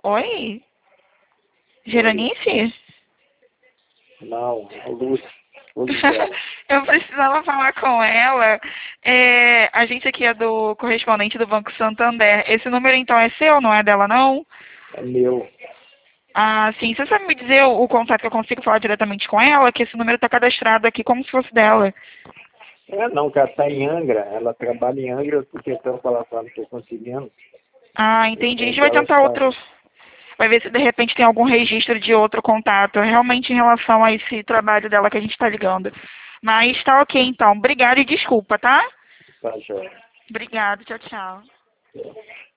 Oi? Oi. Geranice? Não, é o Lúcio. Luzela. Eu precisava falar com ela. A gente aqui é do correspondente do Banco Santander. Esse número então é seu, não é dela não? É meu. Ah, sim. Você sabe me dizer o contato que eu consigo falar diretamente com ela? Que esse número está cadastrado aqui como se fosse dela. É não, que ela está em Angra. Ela trabalha em Angra, eu estou tentando falar com ela, não estou conseguindo. Ah, entendi. A gente Onde vai ela tentar está? outro. Vai ver se de repente tem algum registro de outro contato, realmente em relação a esse trabalho dela que a gente está ligando. Mas tá ok então. Obrigada e desculpa, tá? Tá, joia. Obrigada, tchau, tchau.